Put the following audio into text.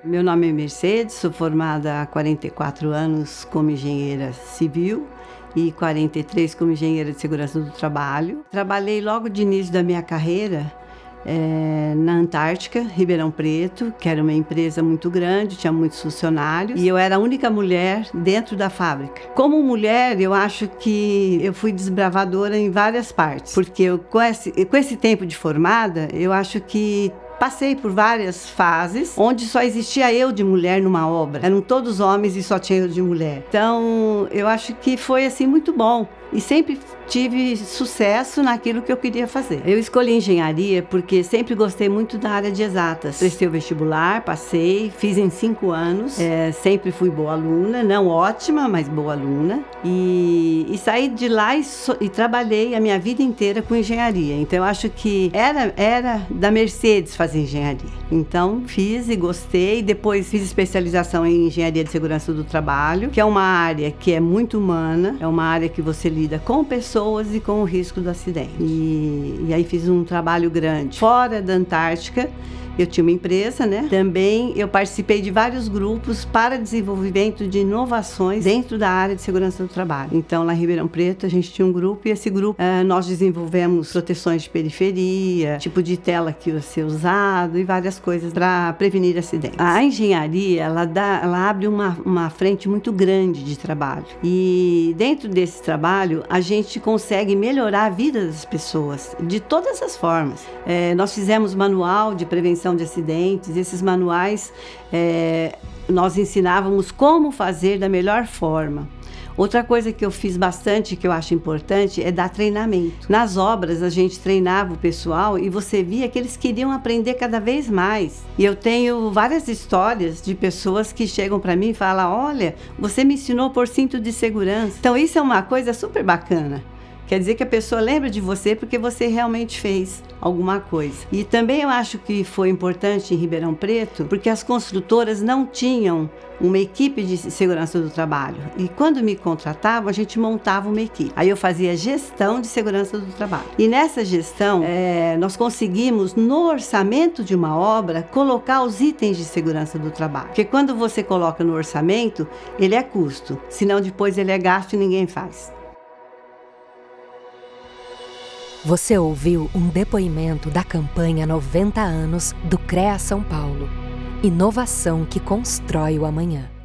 Meu nome é Mercedes, sou formada há 44 anos como engenheira civil e 43 como engenheira de segurança do trabalho. Trabalhei logo de início da minha carreira na Antártica, Ribeirão Preto, que era uma empresa muito grande, tinha muitos funcionários, e eu era a única mulher dentro da fábrica. Como mulher, eu acho que eu fui desbravadora em várias partes, porque com esse tempo de formada, eu acho que passei por várias fases onde só existia eu de mulher numa obra. Eram todos homens e só tinha eu de mulher. Então, eu acho que foi assim muito bom. E sempre tive sucesso naquilo que eu queria fazer. Eu escolhi engenharia porque sempre gostei muito da área de exatas. Prestei o vestibular, passei, fiz em 5 anos. Sempre fui boa aluna, não ótima, mas boa aluna. E saí de lá e trabalhei a minha vida inteira com engenharia. Então eu acho que era da Mercedes fazer engenharia. Então fiz e gostei. Depois fiz especialização em engenharia de segurança do trabalho, que é uma área que é muito humana, é uma área que você lida com pessoas e com o risco do acidente. E aí fiz um trabalho grande fora da Antártica. Eu tinha uma empresa, né? Também eu participei de vários grupos para desenvolvimento de inovações dentro da área de segurança do trabalho. Então, lá em Ribeirão Preto, a gente tinha um grupo e esse grupo nós desenvolvemos proteções de periferia, tipo de tela que ia ser usado e várias coisas para prevenir acidentes. A engenharia, ela abre uma frente muito grande de trabalho. E dentro desse trabalho, a gente consegue melhorar a vida das pessoas de todas as formas. Nós fizemos manual de prevenção de acidentes. Esses manuais nós ensinávamos como fazer da melhor forma. Outra coisa que eu fiz bastante, que eu acho importante, é dar treinamento. Nas obras, a gente treinava o pessoal e você via que eles queriam aprender cada vez mais. E eu tenho várias histórias de pessoas que chegam para mim e falam: olha, você me ensinou a pôr cinto de segurança. Então isso é uma coisa super bacana. Quer dizer que a pessoa lembra de você porque você realmente fez alguma coisa. E também eu acho que foi importante em Ribeirão Preto porque as construtoras não tinham uma equipe de segurança do trabalho. E quando me contratavam, a gente montava uma equipe. Aí eu fazia gestão de segurança do trabalho. E nessa gestão, nós conseguimos, no orçamento de uma obra, colocar os itens de segurança do trabalho. Porque quando você coloca no orçamento, ele é custo. Senão depois ele é gasto e ninguém faz. Você ouviu um depoimento da campanha 90 anos do CREA São Paulo. Inovação que constrói o amanhã.